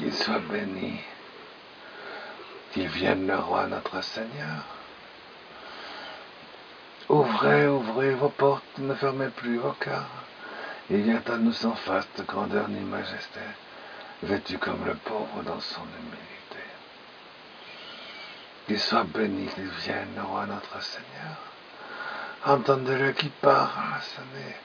Qu'il soit béni, qu'il vienne le roi notre Seigneur. Ouvrez, ouvrez vos portes, ne fermez plus vos cœurs. Il vient à nous sans faste, grandeur ni majesté, vêtu comme le pauvre dans son humilité. Qu'il soit béni, qu'il vienne le roi notre Seigneur. Entendez-le qui parle, sonnez.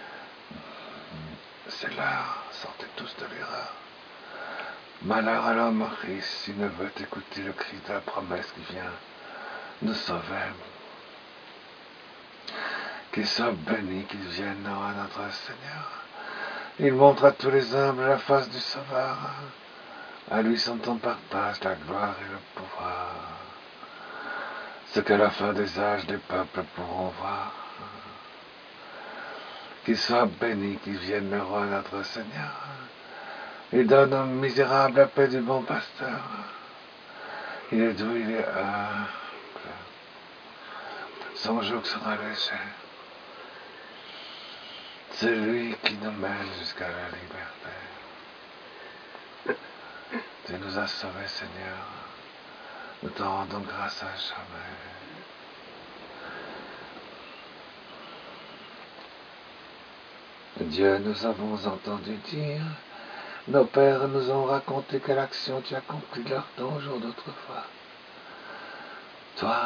C'est l'heure, sortez tous de l'erreur. Malheur à l'homme riche s'il ne veut écouter le cri de la promesse qui vient nous sauver. Qu'il soit béni, qu'il vienne à notre Seigneur. Il montre à tous les humbles la face du Sauveur. À lui sont en partage la gloire et le pouvoir. Ce qu'à la fin des âges les peuples pourront voir. Qu'il soit béni, qu'il vienne le roi notre Seigneur. Il donne aux misérables la paix du bon pasteur. Il est doux, il est humble. Son joug sera léger. C'est lui qui nous mène jusqu'à la liberté. Tu nous as sauvés, Seigneur. Nous t'en rendons grâce à jamais. Dieu, nous avons entendu dire, nos pères nous ont raconté quelle action tu as accomplie leur temps au jour d'autrefois. Toi,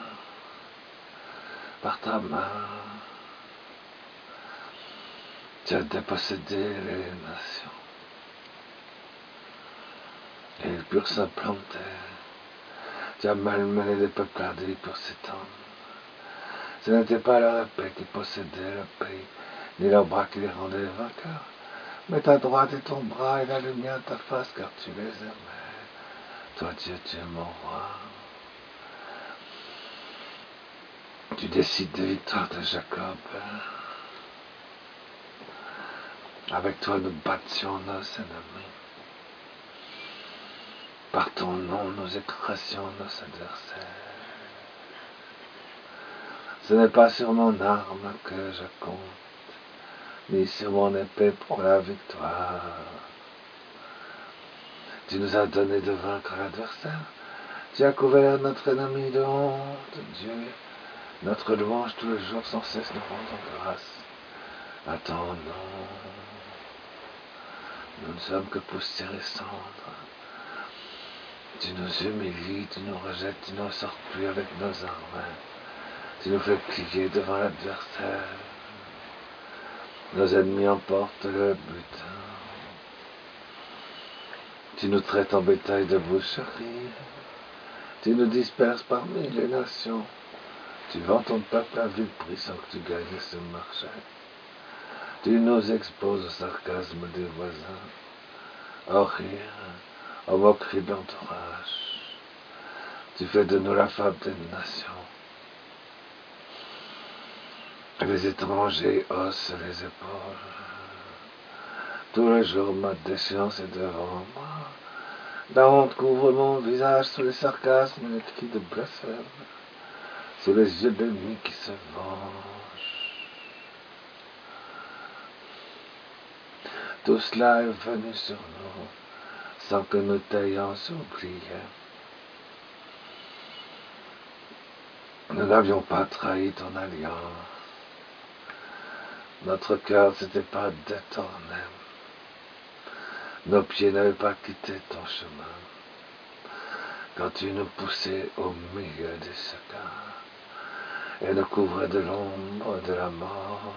par ta main, tu as dépossédé les nations. Et ils purent s'implanter. Tu as malmené les peuplades et ils purent s'étendre. Ce n'était pas leur épée qui possédait le pays, ni leur bras qui les rendait vainqueurs, mais ta droite et ton bras et la lumière de ta face, car tu les aimais. Toi, Dieu, tu es mon roi. Tu décides des victoires de Jacob. Avec toi, nous battions nos ennemis. Par ton nom, nous écrasions nos adversaires. Ce n'est pas sur mon arme que je compte, ni sur mon épée pour la victoire. Tu nous as donné de vaincre l'adversaire. Tu as couvert notre ennemi de honte, Dieu. Notre louange tous les jours sans cesse nous rendons grâce à ton nom. Nous ne sommes que poussière et cendre. Tu nous humilies, tu nous rejettes, tu ne sors plus avec nos armes. Tu nous fais plier devant l'adversaire. Nos ennemis emportent le butin. Tu nous traites en bétail de boucherie. Tu nous disperses parmi les nations. Tu vends ton peuple à vil prix sans que tu gagnes ce marché. Tu nous exposes au sarcasme des voisins, au rire, aux moqueries de l'entourage. Tu fais de nous la fable des nations. Les étrangers haussent les épaules. Tous les jours, ma déchéance est devant moi. La honte couvre mon visage sous les sarcasmes et les cris de blasphème, sous les yeux de l'ennemi qui se venge. Tout cela est venu sur nous, sans que nous t'ayons oublié. Nous n'avions pas trahi ton alliance. Notre cœur ne s'était pas détourné. Nos pieds n'avaient pas quitté ton chemin. Quand tu nous poussais au milieu des secours et nous couvrais de l'ombre de la mort.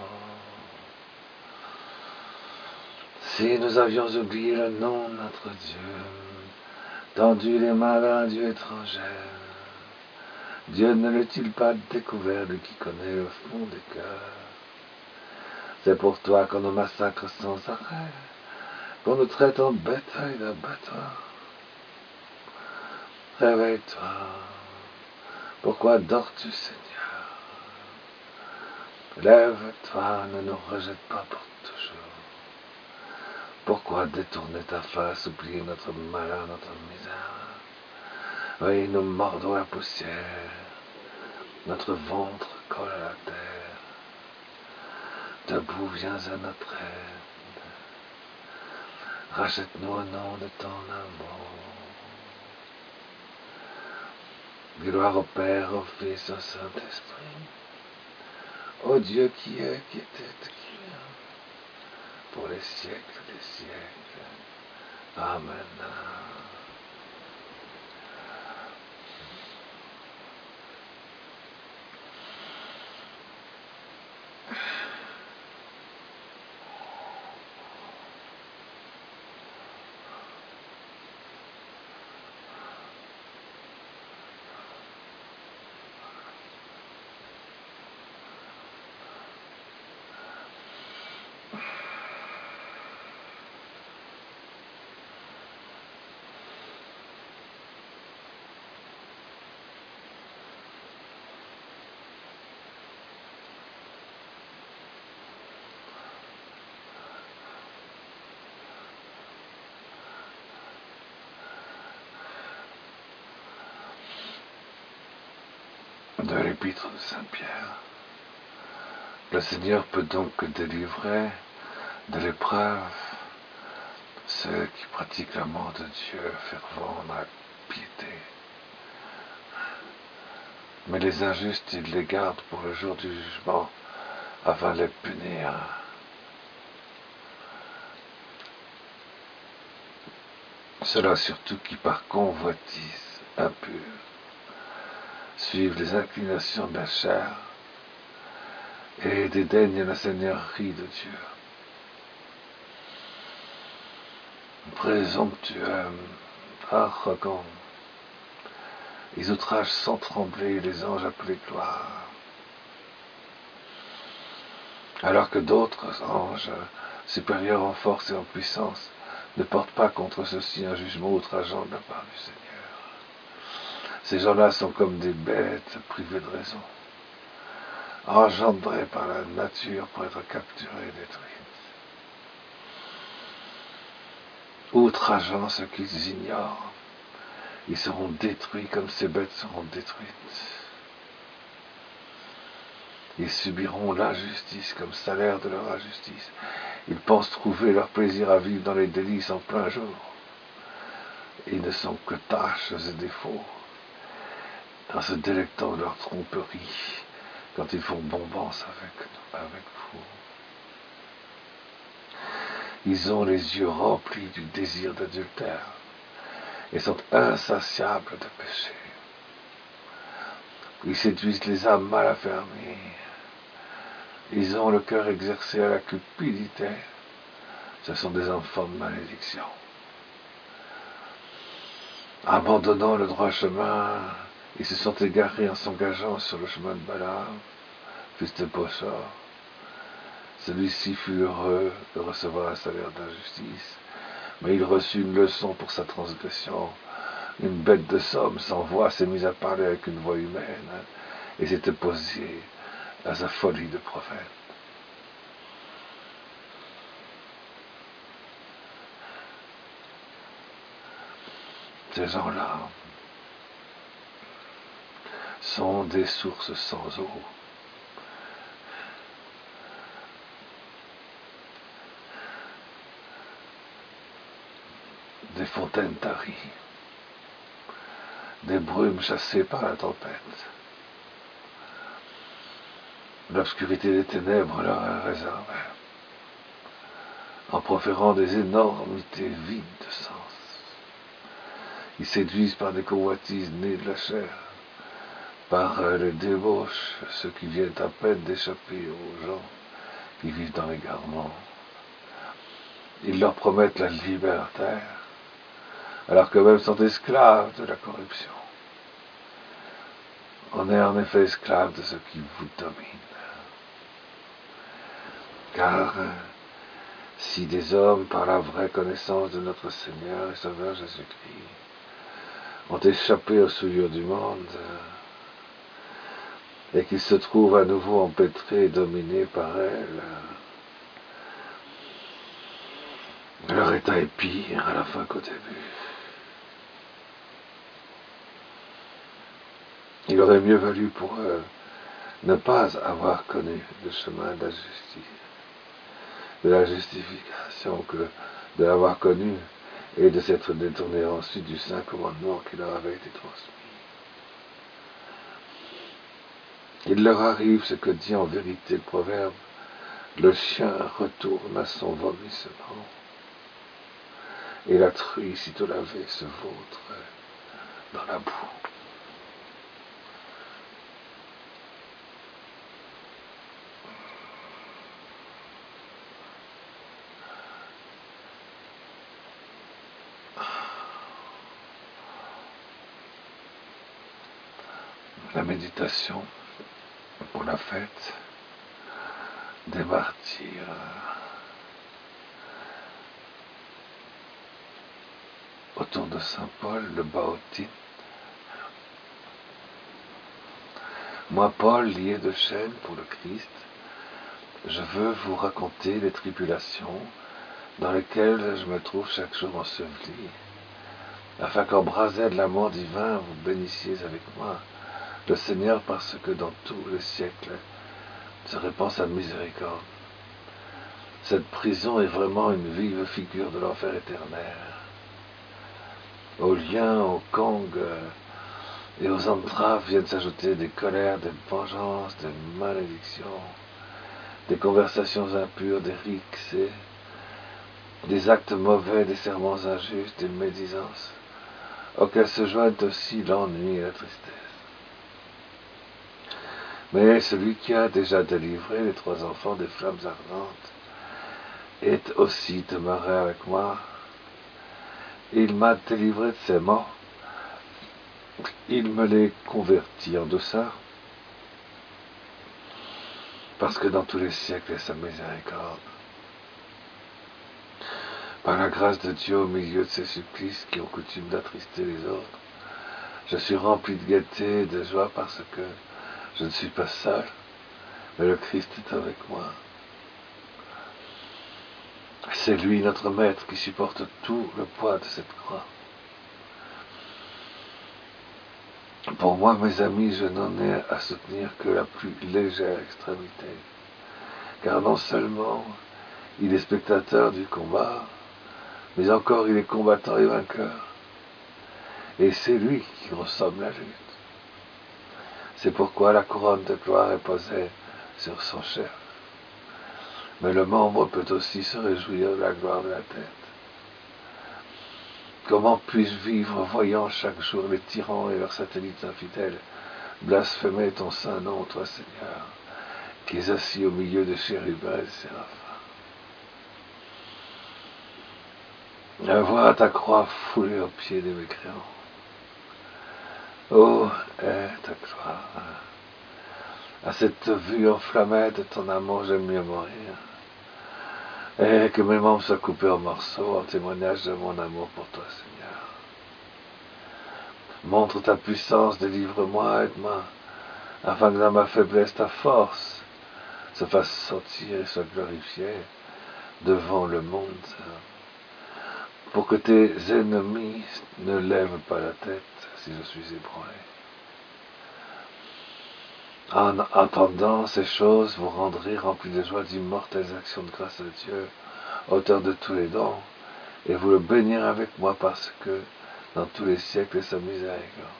Si nous avions oublié le nom de notre Dieu, tendu les mains d'un Dieu étranger, Dieu ne l'a-t-il pas découvert, lui qui connaît le fond des cœurs? C'est pour toi qu'on nous massacre sans arrêt, qu'on nous traite en bétail d'abattoir. Réveille-toi. Pourquoi dors-tu, Seigneur? Lève-toi, ne nous rejette pas pour toujours. Pourquoi détourner ta face, oublier notre malheur, notre misère? Oui, nous mordons la poussière, notre ventre colle à la terre. Debout, viens à notre aide. Rachète-nous au nom de ton amour. Gloire au Père, au Fils, au Saint-Esprit. Ô Dieu qui est, qui était, qui est, pour les siècles des siècles. Amen. De l'épître de Saint Pierre. Le Seigneur peut donc délivrer de l'épreuve ceux qui pratiquent l'amour de Dieu fervent dans la piété. Mais les injustes, il les garde pour le jour du jugement, afin de les punir. Ceux-là surtout qui par convoitise impure suivent les inclinations de la chair et dédaignent la seigneurie de Dieu. Présomptueux, arrogants, ils outragent sans trembler les anges appelés gloire. Alors que d'autres anges, supérieurs en force et en puissance, ne portent pas contre ceux-ci un jugement outrageant de la part du Seigneur. Ces gens-là sont comme des bêtes privées de raison, engendrées par la nature pour être capturées et détruites. Outrageant ce qu'ils ignorent, ils seront détruits comme ces bêtes seront détruites. Ils subiront l'injustice comme salaire de leur injustice. Ils pensent trouver leur plaisir à vivre dans les délices en plein jour. Ils ne sont que taches et défauts, en se délectant de leur tromperie, quand ils font bombance avec vous. Ils ont les yeux remplis du désir d'adultère et sont insatiables de péché. Ils séduisent les âmes mal affermies. Ils ont le cœur exercé à la cupidité. Ce sont des enfants de malédiction. Abandonnant le droit chemin, ils se sont égarés en s'engageant sur le chemin de Balaam, fils de Bochor. Celui-ci fut heureux de recevoir un salaire d'injustice, mais il reçut une leçon pour sa transgression. Une bête de somme sans voix s'est mise à parler avec une voix humaine et s'est opposée à sa folie de prophète. Ces gens-là sont des sources sans eau. Des fontaines taries, des brumes chassées par la tempête. L'obscurité des ténèbres leur est réservée, en proférant des énormités vides de sens. Ils séduisent par des convoitises nées de la chair, par les débauches, ceux qui viennent à peine d'échapper aux gens qui vivent dans l'égarement. Ils leur promettent la liberté, alors qu'eux-mêmes sont esclaves de la corruption. On est en effet esclave de ce qui vous domine. Car si des hommes, par la vraie connaissance de notre Seigneur et Sauveur Jésus-Christ, ont échappé aux souillures du monde, et qu'ils se trouvent à nouveau empêtrés et dominés par elle, leur état est pire à la fin qu'au début. Il aurait mieux valu pour eux ne pas avoir connu le chemin de la justice de la justification que de l'avoir connu et de s'être détourné ensuite du saint commandement qui leur avait été transmis. Il leur arrive ce que dit en vérité le proverbe, le chien retourne à son vomissement, et la truie, sitôt lavée, se vautre dans la boue. La méditation pour la fête des martyrs autour de Saint Paul, le Baotin. Moi, Paul, lié de chaîne pour le Christ, je veux vous raconter les tribulations dans lesquelles je me trouve chaque jour enseveli, afin qu'embrasé de l'amour divin, vous bénissiez avec moi le Seigneur, parce que dans tous les siècles se répand sa miséricorde. Cette prison est vraiment une vive figure de l'enfer éternel. Aux liens, aux gangs et aux entraves viennent s'ajouter des colères, des vengeances, des malédictions, des conversations impures, des rixes, des actes mauvais, des serments injustes, des médisances, auxquels se joignent aussi l'ennui et la tristesse. Mais celui qui a déjà délivré les 3 enfants des flammes ardentes est aussi demeuré avec moi. Il m'a délivré de ses maux. Il me les convertit en douceur, parce que dans tous les siècles est sa miséricorde. Par la grâce de Dieu, au milieu de ces supplices qui ont coutume d'attrister les autres, je suis rempli de gaieté et de joie parce que je ne suis pas seul, mais le Christ est avec moi. C'est lui, notre Maître, qui supporte tout le poids de cette croix. Pour moi, mes amis, je n'en ai à soutenir que la plus légère extrémité, car non seulement il est spectateur du combat, mais encore il est combattant et vainqueur. Et c'est lui qui ressemble la lutte. C'est pourquoi la couronne de gloire est posée sur son chef. Mais le membre peut aussi se réjouir de la gloire de la tête. Comment puis-je vivre voyant chaque jour les tyrans et leurs satellites infidèles blasphémer ton saint nom, toi Seigneur, qui es assis au milieu des chérubins et des séraphins. La voix ta croix foulée aux pieds des mécréants. Oh, est ta gloire. À cette vue enflammée de ton amour, j'aime mieux mourir. Et que mes membres soient coupés en morceaux en témoignage de mon amour pour toi, Seigneur. Montre ta puissance, délivre-moi, aide-moi, afin que dans ma faiblesse, ta force se fasse sentir et soit glorifiée devant le monde, pour que tes ennemis ne lèvent pas la tête si je suis ébranlé. En entendant ces choses, vous rendrez remplis de joie d'immortelles actions de grâce à Dieu, auteur de tous les dons, et vous le bénirez avec moi parce que dans tous les siècles est sa miséricorde.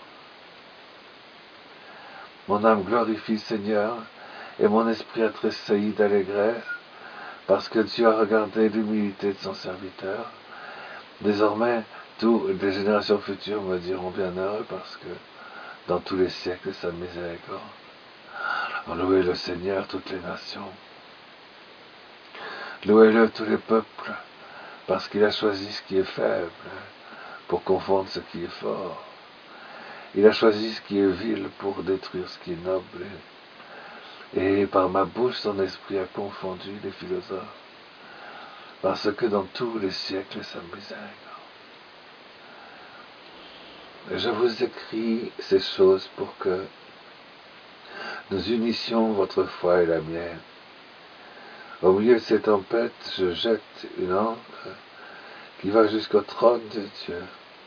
Mon âme glorifie le Seigneur, et mon esprit a tressailli d'allégresse, parce que Dieu a regardé l'humilité de son serviteur. Désormais, toutes les générations futures me diront bienheureux, parce que dans tous les siècles sa miséricorde. Louez le Seigneur, toutes les nations. Louez-le, tous les peuples, parce qu'il a choisi ce qui est faible, pour confondre ce qui est fort. Il a choisi ce qui est vil pour détruire ce qui est noble. Et par ma bouche, son esprit a confondu les philosophes, parce que dans tous les siècles, sa miséricorde. Je vous écris ces choses pour que nous unissions votre foi et la mienne. Au milieu de ces tempêtes, je jette une encre qui va jusqu'au trône de Dieu.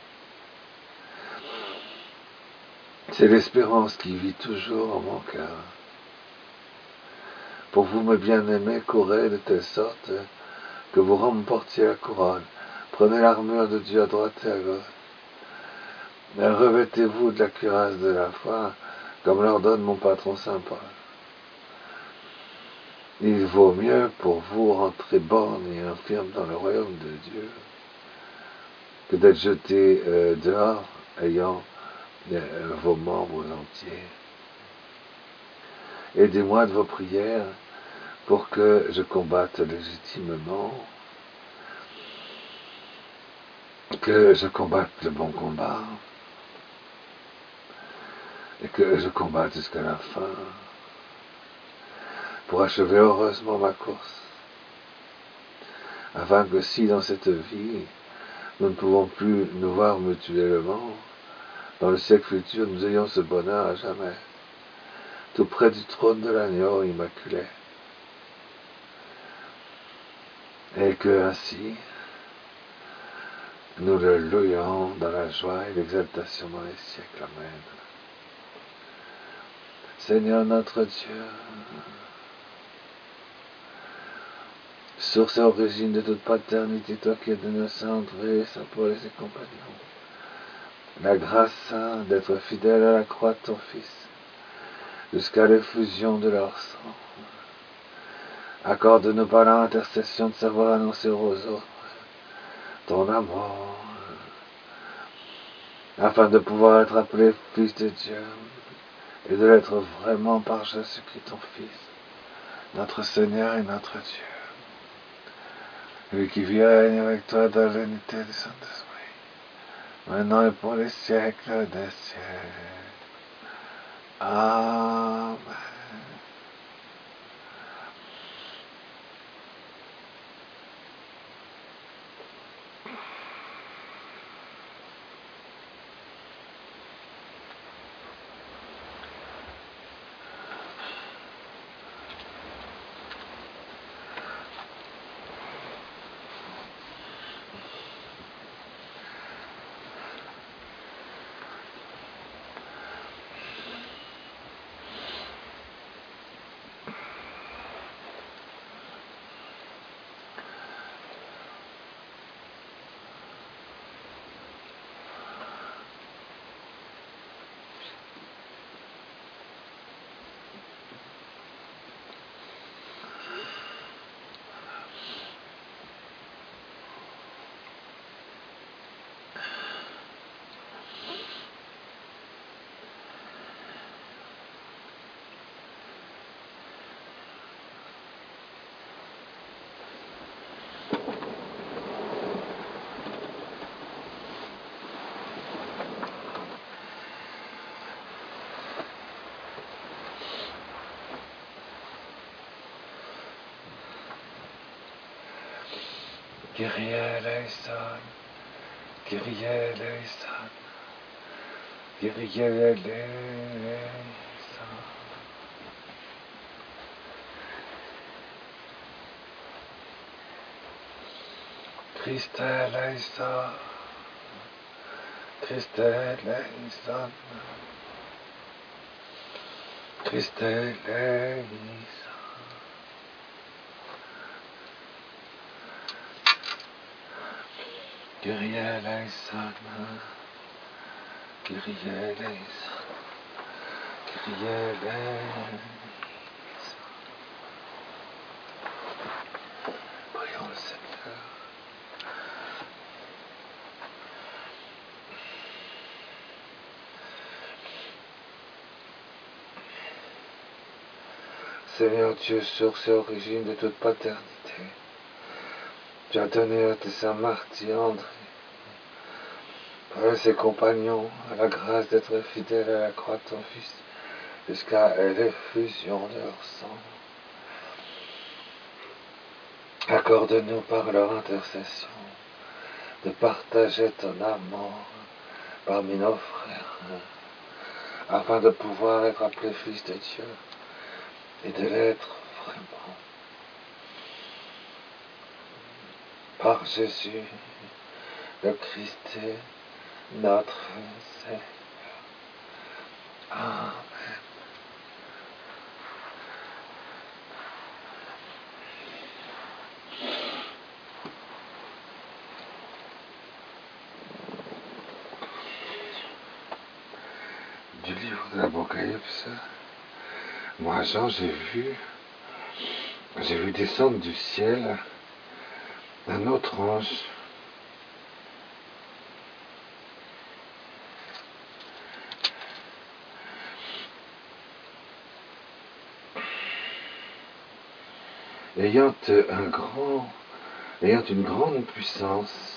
C'est l'espérance qui vit toujours en mon cœur. Pour vous, mes bien-aimés, courez de telle sorte que vous remportiez la couronne. Prenez l'armure de Dieu à droite et à gauche. Revêtez-vous de la cuirasse de la foi, comme l'ordonne mon patron Saint Paul. Il vaut mieux pour vous rentrer borne et infirme dans le royaume de Dieu que d'être jeté dehors, ayant vos membres entiers. Aidez-moi de vos prières pour que je combatte légitimement, que je combatte le bon combat, et que je combatte jusqu'à la fin, pour achever heureusement ma course, afin que si dans cette vie, nous ne pouvons plus nous voir mutuellement, dans le siècle futur, nous ayons ce bonheur à jamais, tout près du trône de l'agneau immaculé, et que ainsi, nous le louions dans la joie et l'exaltation dans les siècles. Amen. Seigneur notre Dieu, source et origine de toute paternité, toi qui es donné à Saint André, Saint Paul et ses compagnons, la grâce d'être fidèle à la croix de ton Fils, jusqu'à l'effusion de leur sang. Accorde-nous par l'intercession de savoir annoncer aux autres ton amour, afin de pouvoir être appelé Fils de Dieu, et de l'être vraiment par Jésus-Christ ton Fils, notre Seigneur et notre Dieu. Lui qui vit et règne avec toi dans l'unité du Saint-Esprit, maintenant et pour les siècles des siècles. Amen. Kyrie eleison, Kyrie eleison, Kyrie eleison. Christe eleison, Christe eleison, Christe eleison. Kyrie eleison, Kyrie eleison, Kyrie eleison. Prions le Seigneur. Seigneur Dieu, source et origine de toute paternité, tu as donné à tes saints martyrs André, par ses compagnons, à la grâce d'être fidèles à la croix de ton Fils, jusqu'à l'effusion de leur sang. Accorde-nous par leur intercession de partager ton amour parmi nos frères, afin de pouvoir être appelés fils de Dieu et de l'être vraiment. Par Jésus, le Christ, notre Seigneur. Amen. du livre de l'Apocalypse, moi Jean, j'ai vu descendre du ciel un autre ange ayant une grande puissance,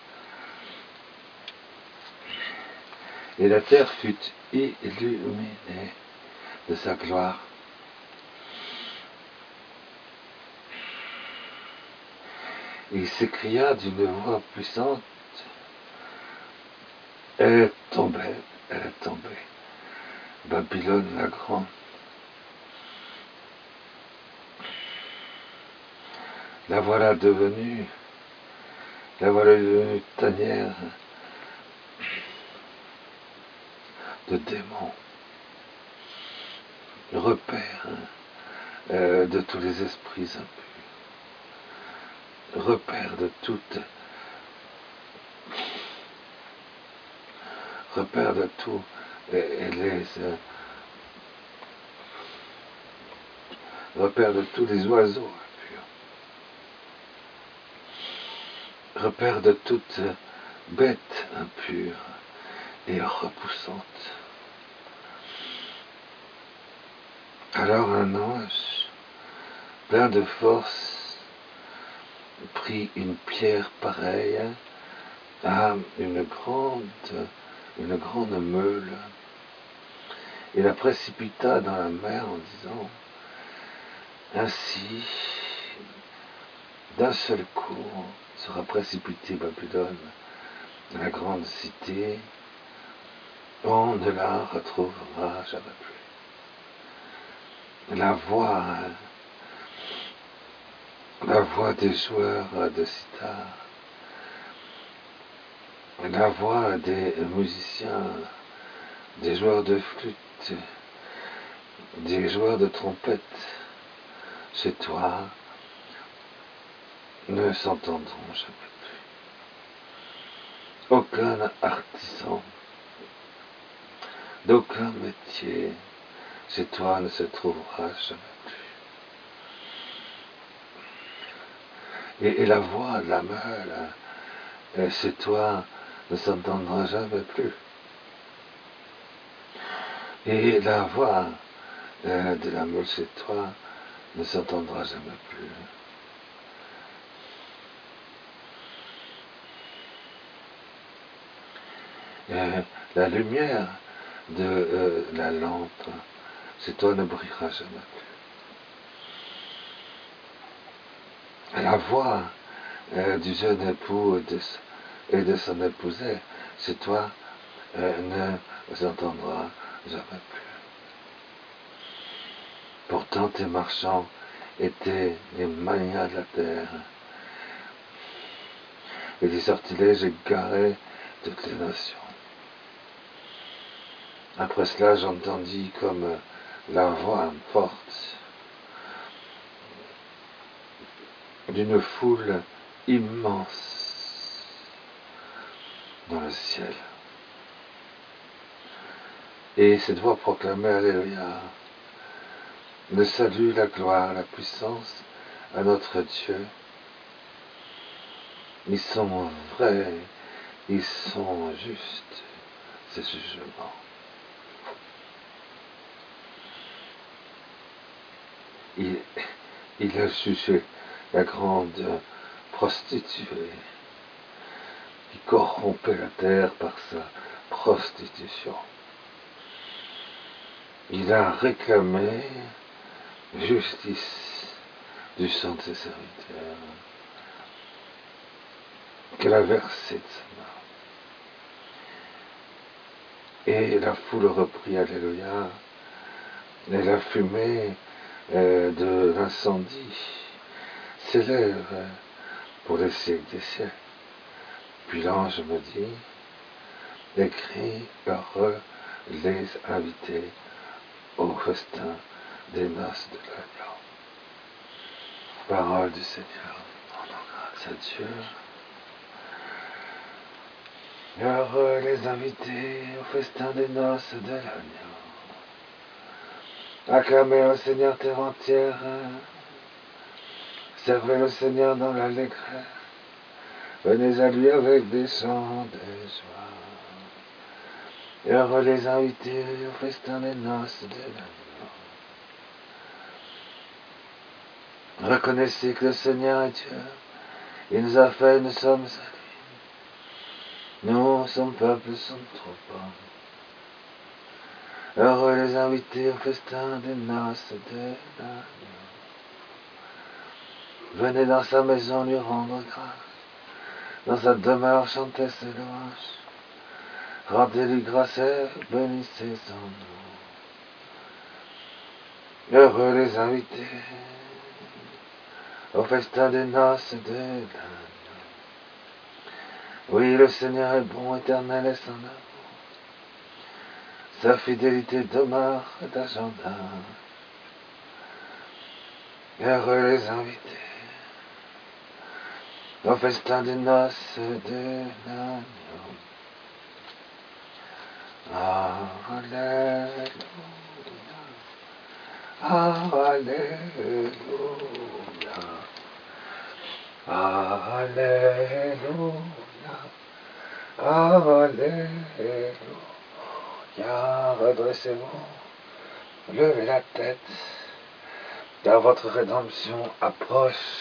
et la terre fut illuminée de sa gloire. Il s'écria d'une voix puissante, elle est tombée, Babylone la grande. La voilà devenue tanière de démons, repère de tous les esprits impurs, repère de tout repère de tous les oiseaux impurs, repère de toute bête impure et repoussante. Alors un ange, plein de force, prit une pierre pareille à une grande meule et la précipita dans la mer en disant: ainsi, d'un seul coup, sera précipitée Babylone, la grande cité, on ne la retrouvera jamais plus. La voix des joueurs de sitar, la voix des musiciens, des joueurs de flûte, des joueurs de trompette, chez toi, ne s'entendront jamais plus. Aucun artisan, d'aucun métier, chez toi ne se trouvera jamais plus. Et la voix de la meule, chez toi, ne s'entendra jamais plus. Et la voix de la meule chez toi ne s'entendra jamais plus. La lumière de la lampe chez toi ne brillera jamais plus. La voix du jeune époux et de son épousée chez toi ne s'entendra jamais plus. Pourtant tes marchands étaient les magnats de la terre, et des sortilèges égaraient toutes les nations. Après cela, j'entendis comme la voix forte d'une foule immense dans le ciel. Et cette voix proclamait: Alléluia, le salut, la gloire, la puissance à notre Dieu. Ils sont vrais, ils sont justes, ces jugements. Il a jugé la grande prostituée qui corrompait la terre par sa prostitution. Il a réclamé justice du sang de ses serviteurs qu'elle a versé de sa main. Et la foule reprit Alléluia, et la fumée de l'incendie s'élève pour les siècles des siècles. Puis l'ange me dit: écris, heureux les invités au festin des noces de l'agneau. Parole du Seigneur. Rendons grâce à Dieu. Heureux les invités au festin des noces de l'agneau. Acclamez le Seigneur terre entière, servez le Seigneur dans l'allégresse, venez à lui avec des chants de joie. Heureux les invités au festin des noces de l'agneau. Reconnaissez que le Seigneur est Dieu, il nous a fait, nous sommes à lui. Nous, son peuple, son troupeau. Heureux les invités au festin des noces de l'agneau. Venez dans sa maison lui rendre grâce, dans sa demeure chanter ses louanges. Rendez-lui grâce et bénissez son nom. Heureux les invités au festin des noces de l'agneau. Oui, le Seigneur est bon, éternel est son amour. Sa fidélité demeure d'agenda. Heureux les invités au festin des noces de l'agneau. Alléluia, Alléluia, Alléluia, Alléluia. Redressez-vous, levez la tête, car votre rédemption approche.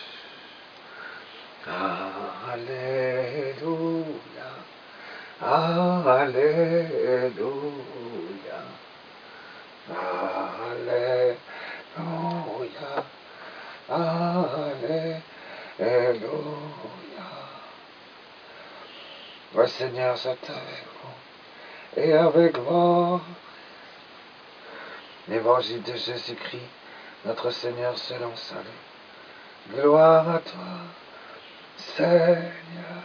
Alléluia, Alléluia, Alléluia, Alléluia. Le Seigneur soit avec vous et avec vous. L'évangile de Jésus-Christ, notre Seigneur selon salut. Gloire à toi, Seigneur.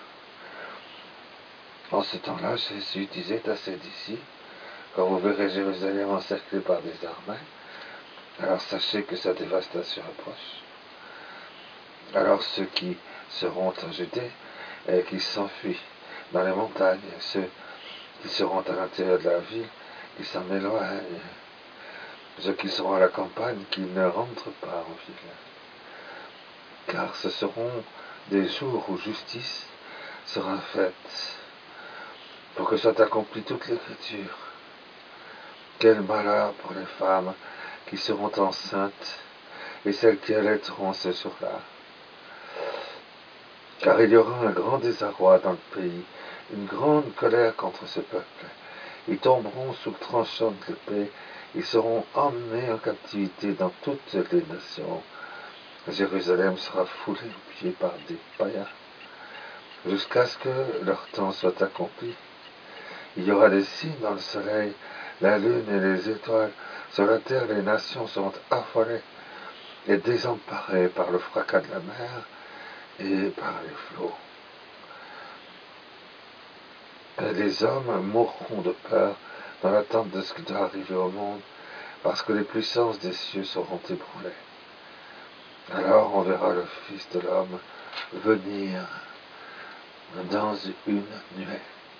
En ce temps-là, Jésus disait à ses disciples, quand vous verrez Jérusalem encerclée par des armées, alors sachez que sa dévastation approche. Alors ceux qui seront en Judée et qui s'enfuient dans les montagnes, ceux qui seront à l'intérieur de la ville, qui s'en éloignent, ceux qui seront à la campagne, qui ne rentrent pas en ville. Car ce seront des jours où justice sera faite, pour que soit accomplie toute l'écriture. Quel malheur pour les femmes qui seront enceintes et celles qui allaiteront ce jour-là. Car il y aura un grand désarroi dans le pays, une grande colère contre ce peuple. Ils tomberont sous le tranchant de l'épée, ils seront emmenés en captivité dans toutes les nations. Jérusalem sera foulée aux pieds par des païens, jusqu'à ce que leur temps soit accompli. Il y aura des signes dans le soleil, la lune et les étoiles. Sur la terre, les nations seront affolées et désemparées par le fracas de la mer et par les flots. Et les hommes mourront de peur dans l'attente de ce qui doit arriver au monde, parce que les puissances des cieux seront ébranlées. Alors on verra le Fils de l'homme venir dans une nuée,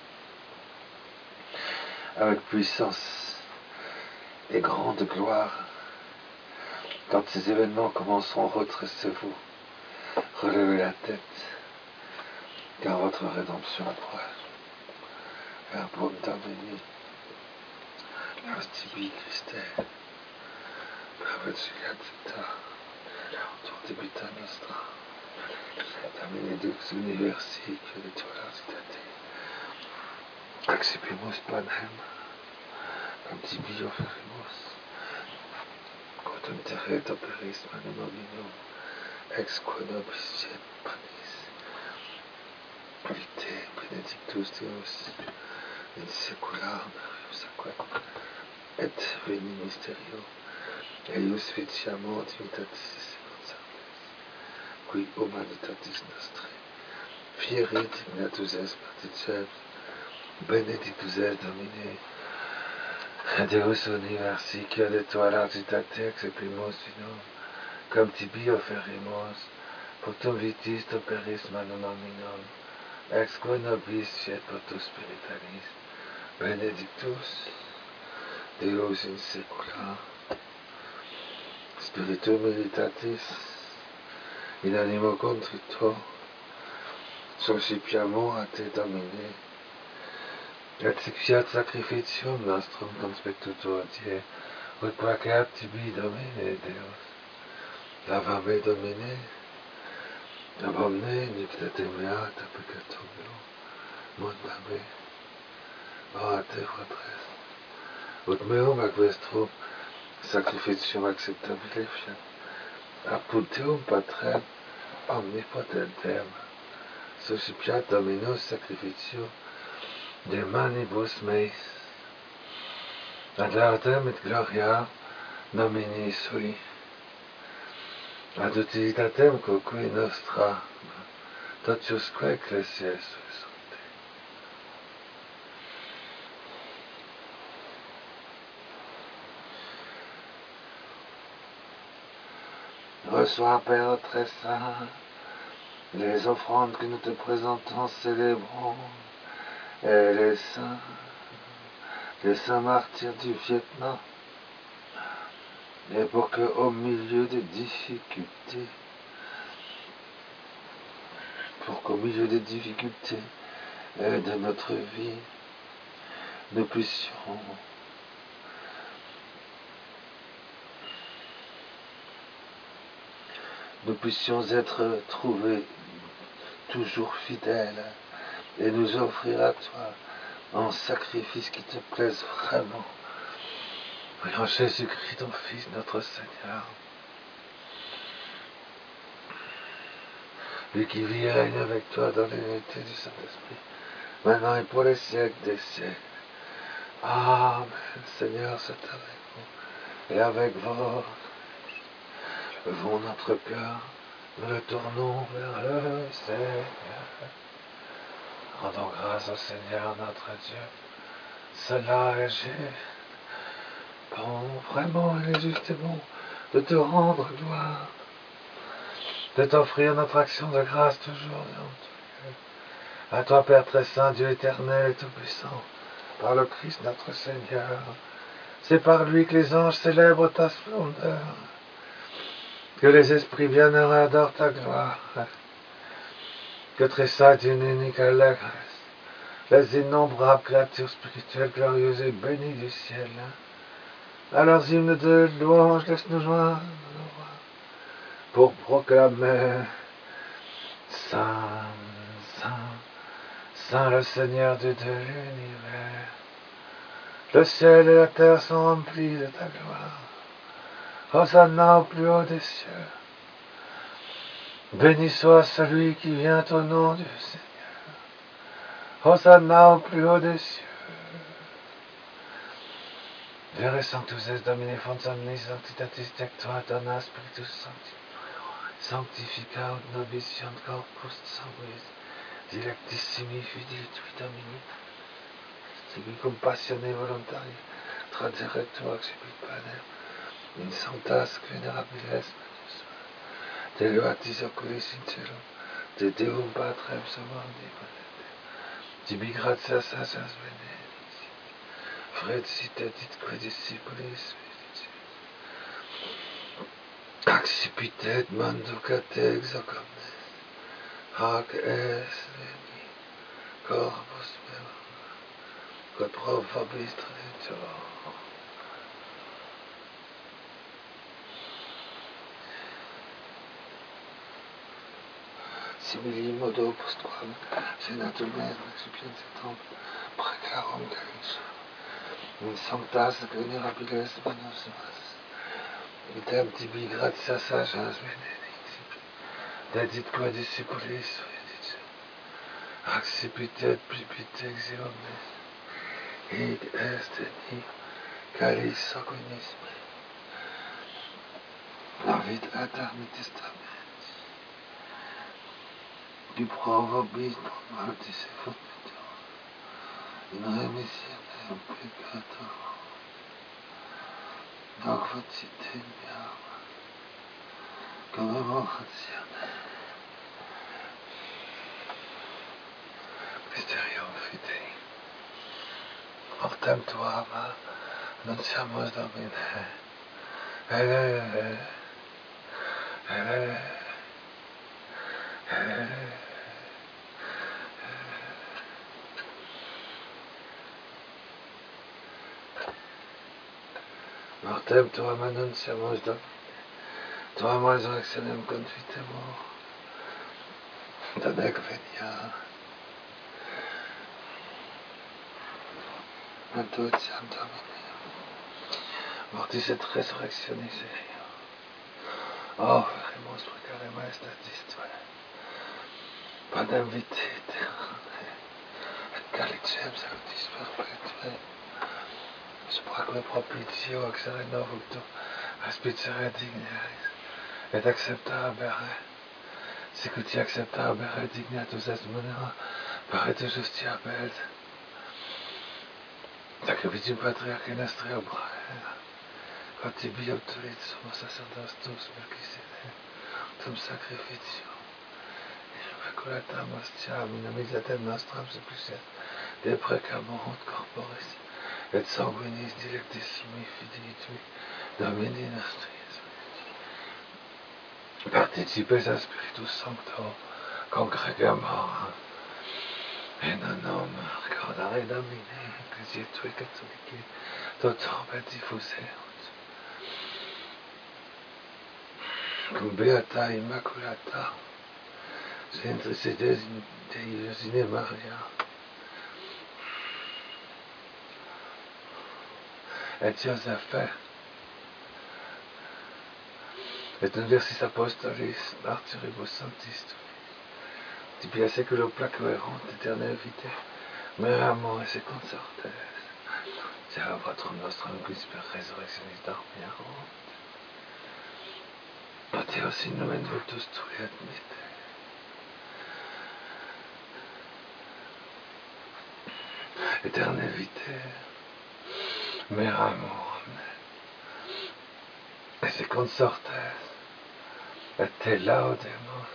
avec puissance et grande gloire. Quand ces événements commenceront, redressez-vous, relevez la tête, car votre rédemption approche. Verbum Domini, Laustibi Christe, Praveciata, Lautor debita nostra, Dominidux universi, que de toi citate, Accipimus panem, Antibi offerimus, quotum terret operis manum nominum, ex quod nobis et panis, vitae benedictus Deus, in secula merius aquam, et veni mysterio, eius ficiamur divitatis innocentes, qui humanitatis nostre, fierit ignatus est particep, benedictus est Domine, Deus universi, qui de toi l'argitate, exequimus vinum, cum tibi offerimus, potum vitis operis manum nominum, ex qua nobis fiat potus spiritualis, benedictus Deus in saecula, Spiritu militatis, in animo contrito, socipiamo a te Domine, et sic fiat sacrificium nostrum conspectutur die, ut quaceat tibi Domine Deus, lavame Domine, ab omne iniquitatem meata peccatum meo, mundame, a te fratres, ut meum ac vestrum sacrificium acceptabile fiat, apud Deum Patrem omnipotentem, suscipiat Dominus sacrificium de manibus meis, ad laudem et gloria nomini sui, ad utilitatem quoque nostra totiusque ecclesiae suis. Reçois, Père très saint, les offrandes que nous te présentons, célébrons, et les saints martyrs du Vietnam, et pour que, au milieu des difficultés, de notre vie, nous puissions être trouvés toujours fidèles et nous offrir à toi un sacrifice qui te plaise vraiment. En Jésus-Christ, ton Fils, notre Seigneur, lui qui vit et règne avec toi dans l'unité du Saint-Esprit, maintenant et pour les siècles des siècles. Amen. Seigneur, c'est avec vous et avec vous. Levons notre cœur, nous le tournons vers le Seigneur. Rendons grâce au Seigneur notre Dieu. Cela est juste. Bon, vraiment, il est juste et bon de te rendre gloire, de t'offrir notre action de grâce toujours devant toi. À toi, Père très saint, Dieu éternel et tout-puissant, par le Christ notre Seigneur. C'est par lui que les anges célèbrent ta splendeur, que les esprits bienheureux adorent ta gloire, que tressaillent d'une unique allégresse les innombrables créatures spirituelles glorieuses et bénies du ciel. À leurs hymnes de louange, laisse-nous joindre pour proclamer Saint, Saint, Saint le Seigneur Dieu de l'univers. Le ciel et la terre sont remplis de ta gloire. Hosanna au plus haut des cieux. Béni soit celui qui vient au nom du Seigneur. Hosanna au plus haut des cieux. Vere sanctus es Domine fons omnis sanctitatis tectua dona Spiritus Sancti. Sanctifica ut nobis fiant corpus sanguis dilectissimi fidei tui Domini. Sibi compassione voluntaria tradere tu accipit panem in sanctas venerabiles menius. Te loatis oculis in cielo, te Deum Patrem summandi ponente. Tibi gratias asas benedicti. Frecite ditque discipulis medicit. Accipit et manducate ex omnes. Hac est veni corpus meum, quod pro vobis traditor. Simili modo postquam senatum et excipientetum precarum caris. In sanctas venerabiles manus emas. Idem tibi gratias agens benedicti. Deditque discipulis medicit. Accipit et plibit ex omnes. Hic est in calis sanguinis mei. Navit aeternum testament. Qui pro vobis mortis et fortuitur. In remissionem peccatorum. Doc facite meam. Commemorationem Mysterium Fidei. Ortem tuama, annunciamos Domine. Ortem tuama, annunciamos Domine. Tuama resurrectionem confitemur. Donec venia. Antuitiam Domine. Mortis et resurrectionis Eio. Oh, veremus precare maestatis Tue. Panem vitae aeterne. Et calicem sanctis perpetuae. Supraque propitio exere novucto. Aspicere digniaris. Et accepta abere. Sicuti accepta abere dignatus est munera. Parete justia belt. Sacrificium patriarche nostri obrae. Tibi obtulit sumo sacerdotus Melchizedek, tum sacrificium, immaculatam ostiam, in amitatem nostram supplicat, de precamorunt corporis, et sanguinis dilectissimi fidei Tui, Domini nostri. Participes a Spiritus Sancto, congregamur, et non recordare Domine, Ecclesiae Tui Catholicae, totum et diffusere. Cum beata immaculata, Centricedes Dei Maria, et Joseph, et universis apostolis, martyribus sanctis Tui, tibia seculo placuerunt aeternam vitae, meramus et consortes, tia Patrum nostrum quis per resurrectionis dormiarunt, Deus in nomen vultus Tui admite. Aeterne vitae, meramus, et se consortes, et te laudemus.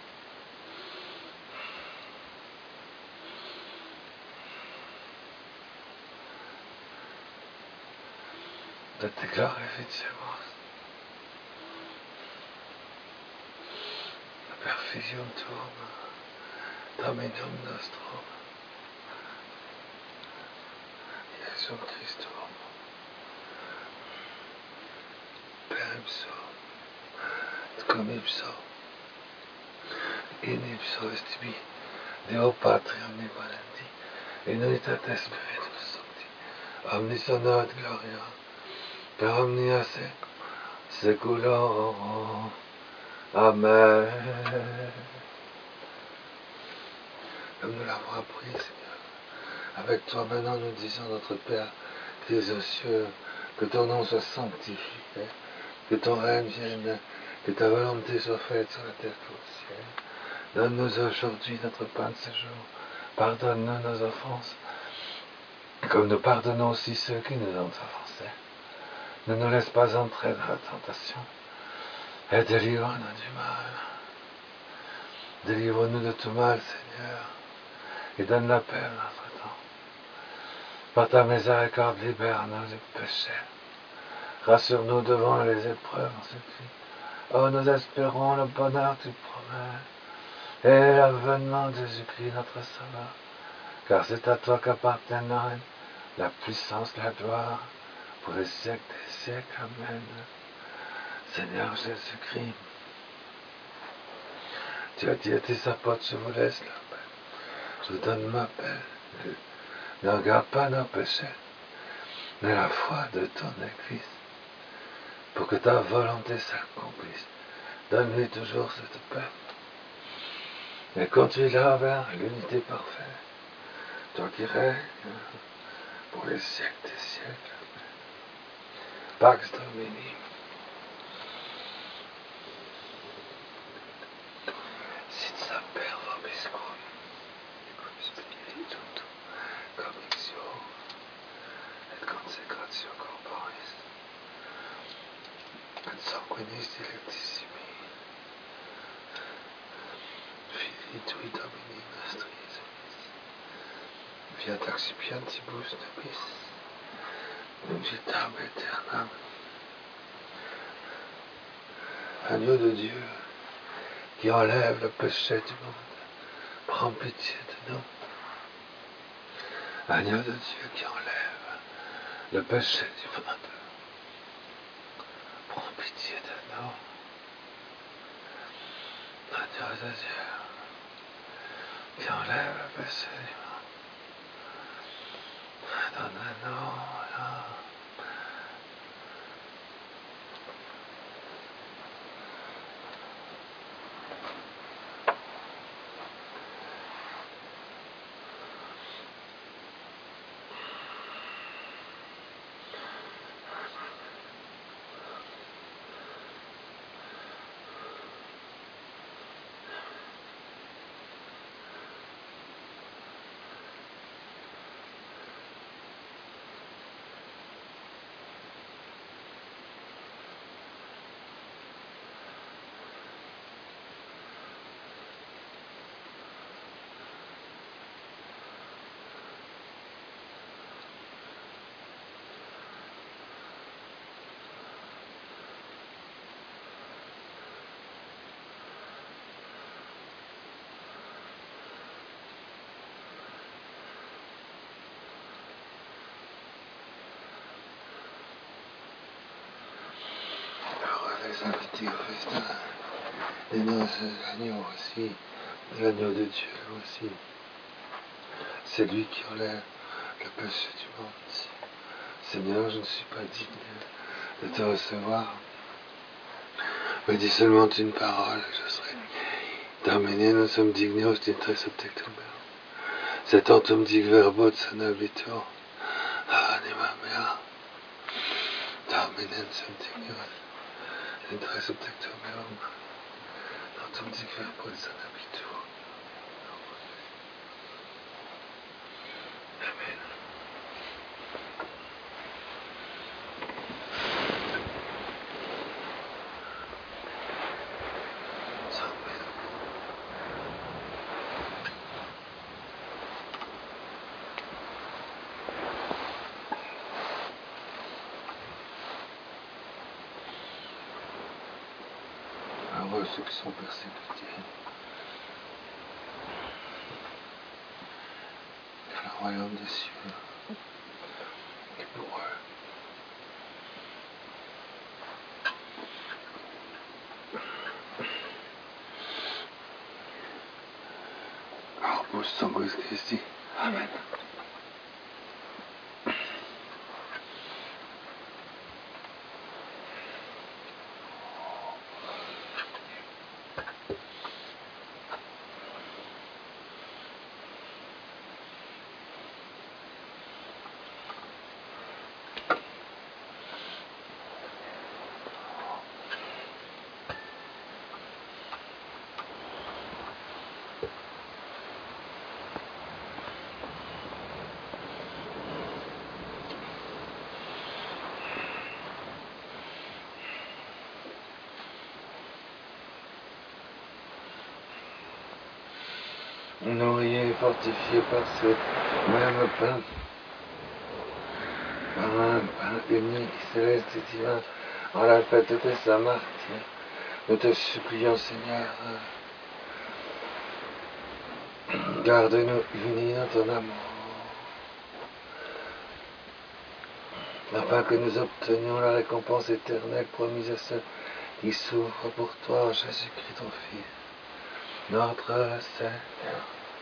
Et te glorificemus. Per Filium Tuum, Dominum nostrum, Iesum Christum, per ipso, et cum ipso, in ipso est tibi, Deo Patri omnipotenti, in unitate Spiritus Sancti, omnis honor et gloria, per omnia seculorum. Amen. Comme nous l'avons appris, Seigneur, avec Toi maintenant nous disons notre Père qui es aux cieux, que ton nom soit sanctifié, que ton règne vienne, que ta volonté soit faite sur la terre qu'au ciel. Donne-nous aujourd'hui notre pain de ce jour. Pardonne-nous nos offenses, comme nous pardonnons aussi ceux qui nous ont offensés. Ne nous laisse pas entrer dans la tentation, et délivre-nous du mal. Délivre-nous de tout mal, Seigneur, et donne la paix à notre temps. Par ta miséricorde, libère-nous du péché. Rassure-nous devant les épreuves en cette vie. Oh, nous espérons le bonheur que tu promets, et l'avènement de Jésus-Christ, notre Sauveur. Car c'est à toi qu'appartiennent la puissance, la gloire, pour les siècles des siècles. Amen. Seigneur Jésus-Christ, tu as dit à tes apôtres, je vous laisse la paix, je vous donne ma paix. Ne regarde pas nos péchés, mais la foi de ton Église, pour que ta volonté s'accomplisse. Donne-lui toujours cette paix, et conduis-la vers l'unité parfaite, toi qui règnes pour les siècles des siècles. Pax Domini. Sit semper vobiscum, cum spiritu convictio et consecratio corporis, et sanguinis dilectissimi, Filii Tui Domini nostri Jesu Christi, fiat accipientibus nobis, vitam aeternam. Agneau de Dieu, qui enlève le péché du monde, prends pitié de nous. Agneau de Dieu qui enlève le péché du monde, prends pitié de nous. Agneau de Dieu qui enlève le péché du monde, donne-nous la les invités au festin, les noces agneaux aussi, l'agneau de Dieu aussi. C'est lui qui enlève le péché du monde. Seigneur, je ne suis pas digne de te recevoir, mais dis seulement une parole, je serai. Domine, nous sommes dignos d'intre subtectum meum. Cet autum dic verbot sanabitur, anima mea. Domine, nous sommes dignos d'intre subtectum meum. Autum dic verbot sanabitur. Amen. Heureux ceux qui sont persécutés, car le royaume des cieux est pour eux. Arbus sanguis Christi. Amen. Nourri et fortifié par ce même pain, par un pain unique, céleste et divin, en la fête de sa martyre, nous te supplions, Seigneur, garde-nous unis dans ton amour, afin que nous obtenions la récompense éternelle promise à ceux qui souffrent pour toi, en Jésus-Christ ton Fils, notre Seigneur.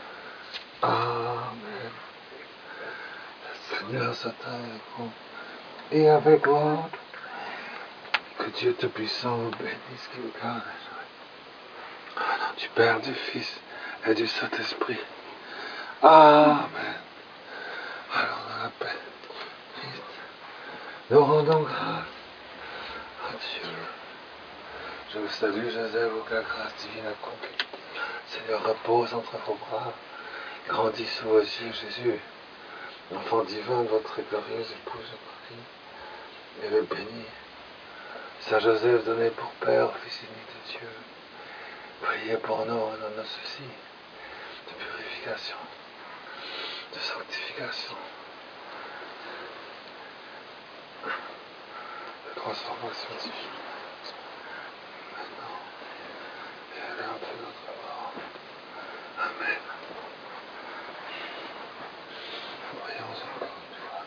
Amen. Le Seigneur soit avec vous et avec vous. Que Dieu Tout-Puissant vous bénisse, qui vous garde. Au nom du Père, du Fils et du Saint-Esprit. Amen. Alors dans la paix de Christ, nous rendons grâce à Dieu. Je vous salue, Joseph, où que la grâce divine accomplie. Seigneur, repose entre vos bras. Grandis sous vos yeux, Jésus, enfant divin de votre glorieuse épouse Marie, et le béni. Saint Joseph, donné pour Père, Fils unique de Dieu, priez pour nous dans nos soucis de purification. de sanctification, de transformation divine. Maintenant, et à l'heure de notre mort. Amen. Voyons encore une fois.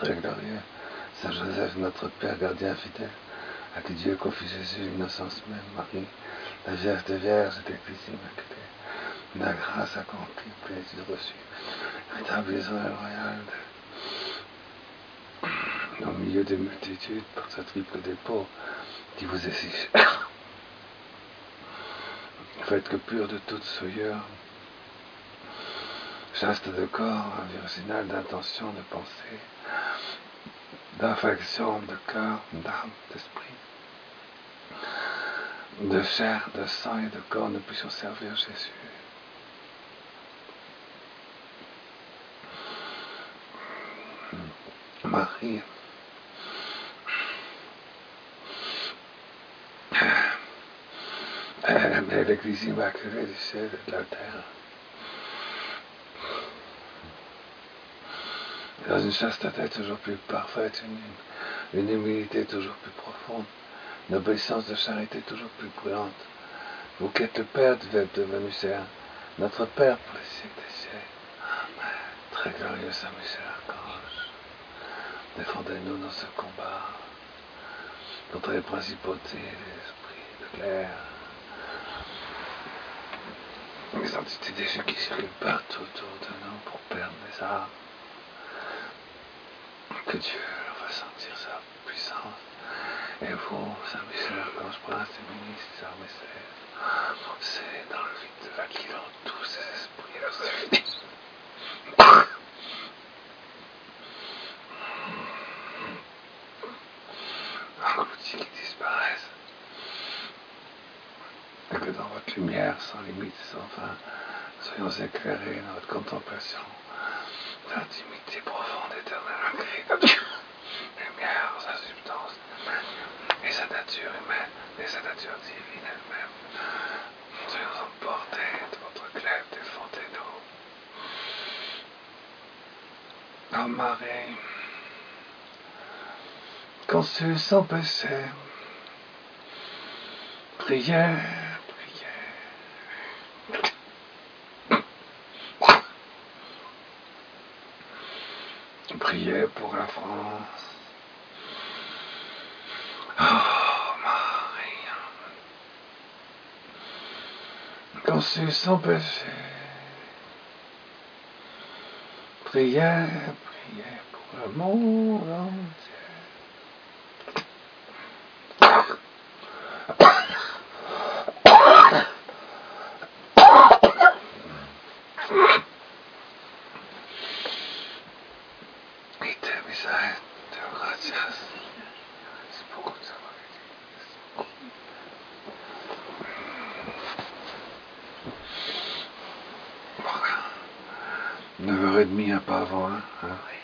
très glorieux, Saint Joseph, notre Père gardien fidèle, à qui Dieu confie Jésus, l'innocence même, Marie, la Vierge des Vierges et l'Église immaculée, la grâce accomplie, plaisir reçu, rétabli Israël royal, au milieu des multitudes, par ce triple dépôt qui vous est si cher. Faites que pur de toute souillure, chaste de corps, virginal d'intention, de pensée, d'affection, de cœur, d'âme, d'esprit, de chair, de sang et de corps, nous puissions servir Jésus. Marie, elle est l'Église immaculée du ciel et de la terre. Dans une chasteté toujours plus parfaite, une humilité toujours plus profonde, une obéissance de charité toujours plus brûlante. Vous qui êtes le Père du Verbe devenu chair, notre Père pour les siècles des siècles. Amen. Très glorieux Saint Michel Archange, défendez-nous dans ce combat contre les principautés, les esprits de l'air, les entités des jeux qui circulent partout autour de nous pour perdre les âmes. Que Dieu leur fasse sentir sa puissance. Et vous, Saint Michel Archange, prince des ministres, armées, c'est dans le vide de l'Aquilon tous ces esprits leurs infinis. Engloutis qui disparaissent. Et que dans votre lumière, sans limite, sans fin, soyons éclairés dans votre contemplation d'intimité profonde, éternelle, incréée de Dieu. Lumière, sa substance, et sa nature humaine, et sa nature divine elle-même. Soyons emportés de votre glaive, défendez-nous. Oh Marie, conçue sans péché, prière, priez pour la France. Oh Marie, conçue sans péché, priez pour le monde entier. Voilà. 9h30, un pas avant, hein.